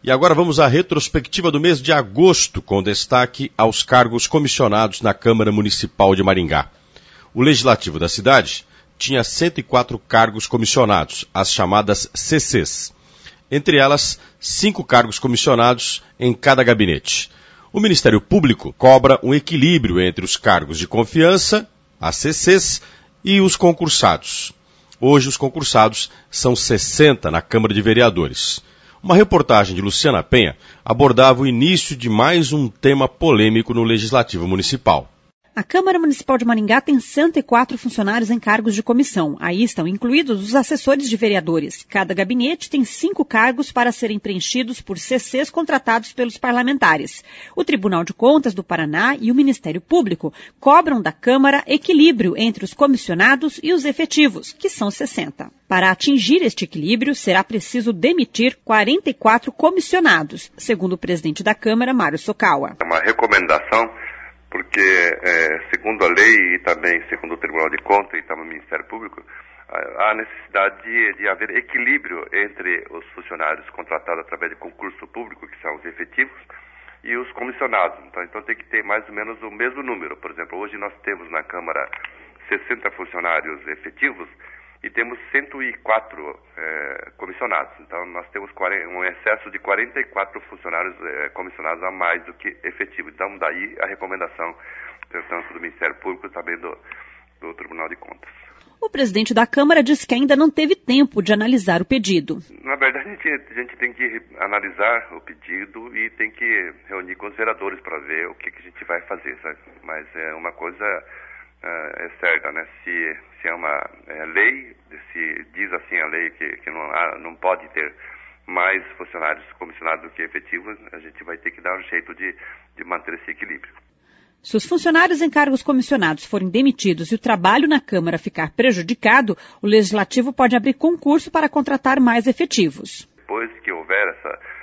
E agora vamos à retrospectiva do mês de agosto, com destaque aos cargos comissionados na Câmara Municipal de Maringá. O Legislativo da cidade tinha 104 cargos comissionados, as chamadas CCs. Entre elas, 5 cargos comissionados em cada gabinete. O Ministério Público cobra um equilíbrio entre os cargos de confiança, as CCs, e os concursados. Hoje, os concursados são 60 na Câmara de Vereadores. Uma reportagem de Luciana Penha abordava o início de mais um tema polêmico no Legislativo Municipal. A Câmara Municipal de Maringá tem 104 funcionários em cargos de comissão. Aí estão incluídos os assessores de vereadores. Cada gabinete tem 5 cargos para serem preenchidos por CCs contratados pelos parlamentares. O Tribunal de Contas do Paraná e o Ministério Público cobram da Câmara equilíbrio entre os comissionados e os efetivos, que são 60. Para atingir este equilíbrio, será preciso demitir 44 comissionados, segundo o presidente da Câmara, Mário Sokawa. É uma recomendação porque, segundo a lei e também segundo o Tribunal de Contas e também o Ministério Público, há necessidade de haver equilíbrio entre os funcionários contratados através de concurso público, que são os efetivos, e os comissionados. Então tem que ter mais ou menos o mesmo número. Por exemplo, hoje nós temos na Câmara 60 funcionários efetivos e temos 104 comissionados. Então nós temos um excesso de 44 funcionários comissionados a mais do que efetivos. Então daí a recomendação, tanto do Ministério Público também do Tribunal de Contas. O presidente da Câmara disse que ainda não teve tempo de analisar o pedido. Na verdade, a gente tem que analisar o pedido e tem que reunir com os vereadores para ver o que a gente vai fazer, sabe? Mas uma coisa é certa, né? Se é uma lei, se diz assim a lei que não pode ter mais funcionários comissionados do que efetivos, a gente vai ter que dar um jeito de manter esse equilíbrio. Se os funcionários em cargos comissionados forem demitidos e o trabalho na Câmara ficar prejudicado, o Legislativo pode abrir concurso para contratar mais efetivos. Depois que houver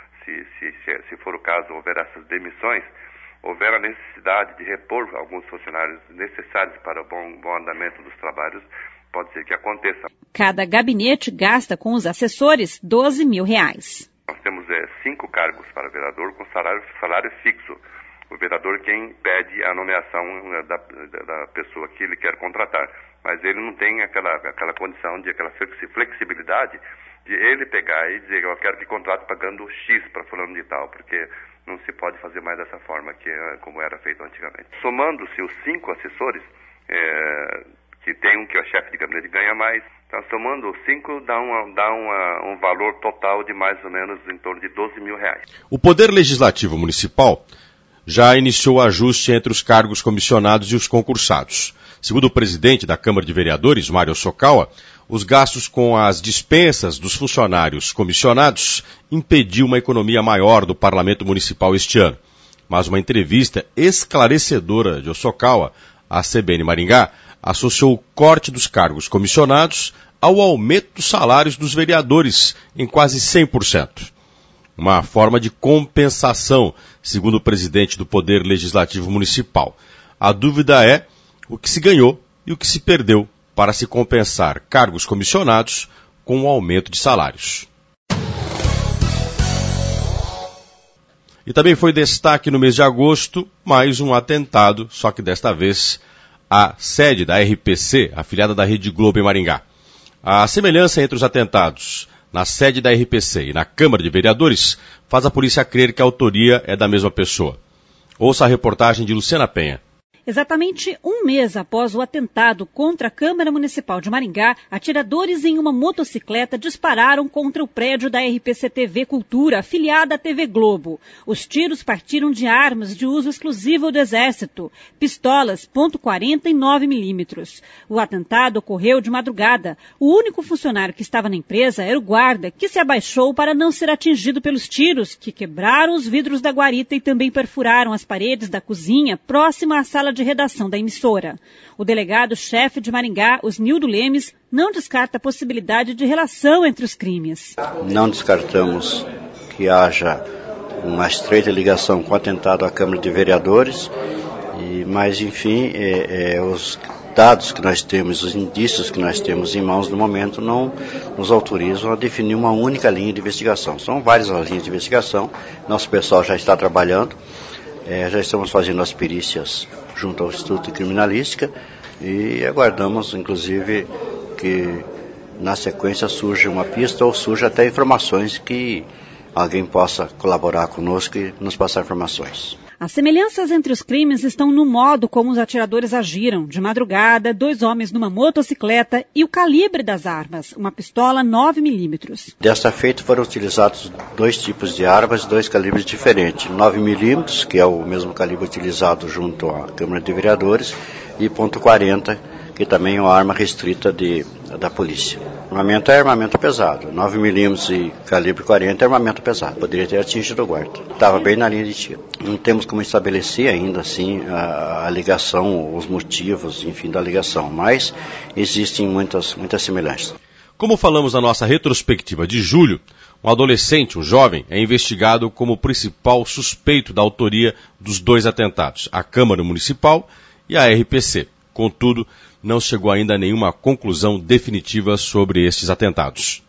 se for o caso, houver essas demissões, houver a necessidade de repor alguns funcionários necessários para o bom andamento dos trabalhos, pode ser que aconteça. Cada gabinete gasta com os assessores R$12 mil. Nós temos 5 cargos para vereador com salário fixo. O vereador quem pede a nomeação da pessoa que ele quer contratar. Mas ele não tem aquela condição aquela flexibilidade de ele pegar e dizer, eu quero que contrate pagando X para fulano de tal, porque não se pode fazer mais dessa forma como era feito antigamente. Somando-se os 5 assessores, que tem um que é chefe de gabinete ganha mais, então somando os 5 dá um valor total de mais ou menos em torno de R$12 mil. O Poder Legislativo Municipal já iniciou o ajuste entre os cargos comissionados e os concursados. Segundo o presidente da Câmara de Vereadores, Mário Sokawa, os gastos com as dispensas dos funcionários comissionados impediu uma economia maior do Parlamento Municipal este ano. Mas uma entrevista esclarecedora de Sokawa à CBN Maringá associou o corte dos cargos comissionados ao aumento dos salários dos vereadores em quase 100%. Uma forma de compensação, segundo o presidente do Poder Legislativo Municipal. A dúvida é o que se ganhou e o que se perdeu para se compensar cargos comissionados com o aumento de salários. E também foi destaque no mês de agosto mais um atentado, só que desta vez à sede da RPC, afiliada da Rede Globo em Maringá. A semelhança entre os atentados na sede da RPC e na Câmara de Vereadores faz a polícia crer que a autoria é da mesma pessoa. Ouça a reportagem de Luciana Penha. Exatamente um mês após o atentado contra a Câmara Municipal de Maringá, atiradores em uma motocicleta dispararam contra o prédio da RPC TV Cultura, afiliada à TV Globo. Os tiros partiram de armas de uso exclusivo do Exército, pistolas .40 e 9mm. O atentado ocorreu de madrugada. O único funcionário que estava na empresa era o guarda, que se abaixou para não ser atingido pelos tiros, que quebraram os vidros da guarita e também perfuraram as paredes da cozinha próxima à sala de redação da emissora. O delegado-chefe de Maringá, Osnildo Lemes, não descarta a possibilidade de relação entre os crimes. Não descartamos que haja uma estreita ligação com o atentado à Câmara de Vereadores, mas enfim, dados que nós temos, os indícios que nós temos em mãos no momento não nos autorizam a definir uma única linha de investigação. São várias as linhas de investigação, nosso pessoal já está trabalhando, já estamos fazendo as perícias junto ao Instituto de Criminalística e aguardamos, inclusive, que na sequência surja uma pista ou surja até informações que alguém possa colaborar conosco e nos passar informações. As semelhanças entre os crimes estão no modo como os atiradores agiram. De madrugada, 2 homens numa motocicleta e o calibre das armas, uma pistola 9mm. Desta feita foram utilizados 2 tipos de armas, 2 calibres diferentes. 9mm, que é o mesmo calibre utilizado junto à Câmara de Vereadores, e .40, que também é uma arma restrita da polícia. O armamento é armamento pesado. 9mm e calibre 40 é armamento pesado. Poderia ter atingido o guarda. Estava bem na linha de tiro. Não temos como estabelecer ainda assim a ligação, os motivos, enfim, da ligação, mas existem muitas semelhanças. Como falamos na nossa retrospectiva de julho, um adolescente, um jovem, é investigado como principal suspeito da autoria dos 2 atentados, a Câmara Municipal e a RPC. Contudo, não chegou ainda a nenhuma conclusão definitiva sobre estes atentados.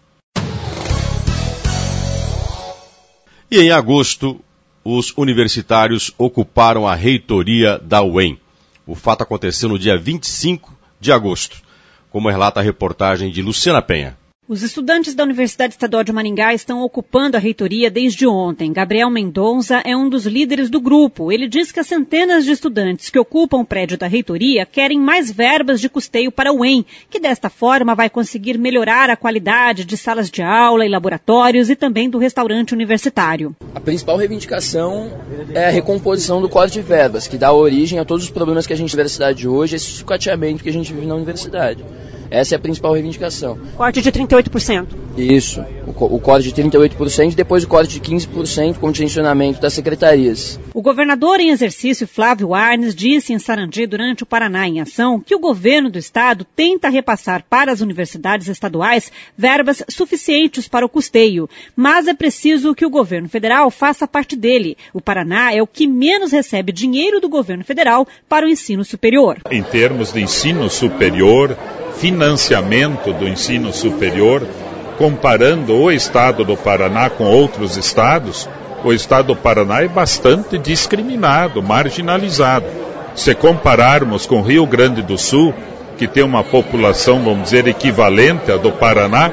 E em agosto, os universitários ocuparam a reitoria da UEM. O fato aconteceu no dia 25 de agosto, como relata a reportagem de Luciana Penha. Os estudantes da Universidade Estadual de Maringá estão ocupando a reitoria desde ontem. Gabriel Mendonça é um dos líderes do grupo. Ele diz que as centenas de estudantes que ocupam o prédio da reitoria querem mais verbas de custeio para o UEM, que desta forma vai conseguir melhorar a qualidade de salas de aula e laboratórios e também do restaurante universitário. A principal reivindicação é a recomposição do quadro de verbas, que dá origem a todos os problemas que a gente tem na universidade hoje, esse sucateamento que a gente vive na universidade. Essa é a principal reivindicação. Corte de 38%. Isso, o corte de 38% e depois o corte de 15% com dimensionamento das secretarias. O governador em exercício, Flávio Arnes, disse em Sarandi, durante o Paraná em Ação, que o governo do estado tenta repassar para as universidades estaduais verbas suficientes para o custeio, mas é preciso que o governo federal faça parte dele. O Paraná é o que menos recebe dinheiro do governo federal para o ensino superior. Em termos de ensino superior, financiamento do ensino superior, comparando o estado do Paraná com outros estados, o estado do Paraná é bastante discriminado, marginalizado. Se compararmos com o Rio Grande do Sul, que tem uma população, vamos dizer, equivalente à do Paraná,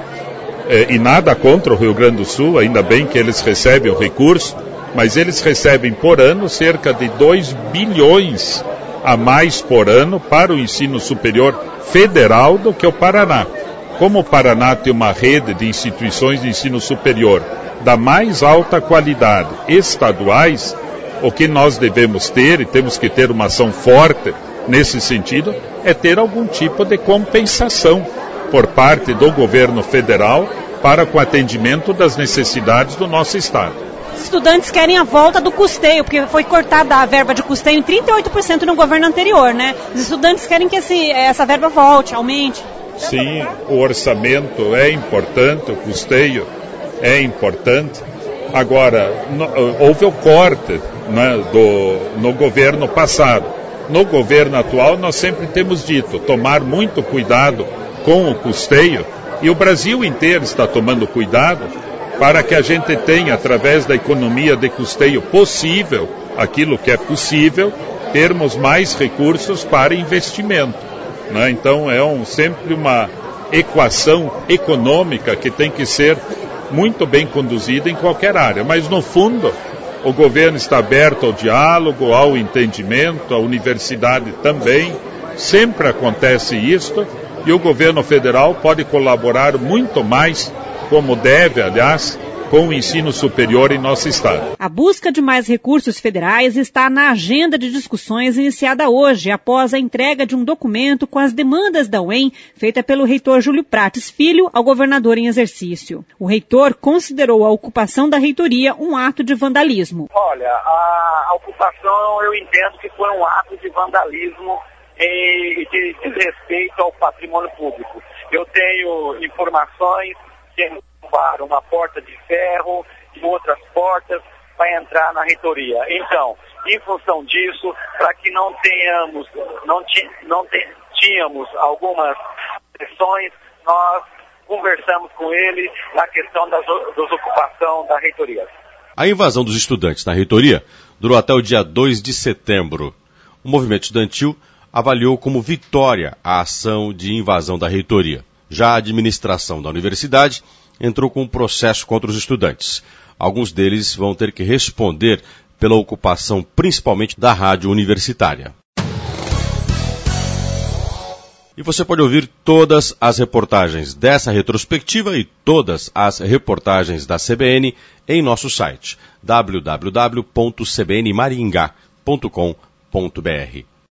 e nada contra o Rio Grande do Sul, ainda bem que eles recebem o recurso, mas eles recebem por ano cerca de 2 bilhões a mais por ano para o ensino superior federal do que o Paraná. Como o Paraná tem uma rede de instituições de ensino superior da mais alta qualidade estaduais, o que nós devemos ter, e temos que ter uma ação forte nesse sentido, é ter algum tipo de compensação por parte do governo federal para com o atendimento das necessidades do nosso estado. Os estudantes querem a volta do custeio, porque foi cortada a verba de custeio em 38% no governo anterior, né? Os estudantes querem que essa verba volte, aumente. Sim, o orçamento é importante, o custeio é importante. Agora, houve o corte, né, no governo passado. No governo atual, nós sempre temos dito, tomar muito cuidado com o custeio, e o Brasil inteiro está tomando cuidado para que a gente tenha, através da economia de custeio possível, aquilo que é possível, termos mais recursos para investimento, né? Então é sempre uma equação econômica que tem que ser muito bem conduzida em qualquer área, mas no fundo o governo está aberto ao diálogo, ao entendimento, a universidade também, sempre acontece isto, e o governo federal pode colaborar muito mais, como deve, aliás, com o ensino superior em nosso estado. A busca de mais recursos federais está na agenda de discussões iniciada hoje, após a entrega de um documento com as demandas da UEM, feita pelo reitor Júlio Prates Filho ao governador em exercício. O reitor considerou a ocupação da reitoria um ato de vandalismo. Olha, a ocupação eu entendo que foi um ato de vandalismo e de desrespeito ao patrimônio público. Eu tenho informações que roubaram uma porta de ferro e outras portas para entrar na reitoria. Então, em função disso, para que não tínhamos algumas pressões, nós conversamos com ele na questão da desocupação da reitoria. A invasão dos estudantes na reitoria durou até o dia 2 de setembro. O movimento estudantil avaliou como vitória a ação de invasão da reitoria. Já a administração da universidade entrou com um processo contra os estudantes. Alguns deles vão ter que responder pela ocupação principalmente da rádio universitária. E você pode ouvir todas as reportagens dessa retrospectiva e todas as reportagens da CBN em nosso site www.cbnmaringá.com.br.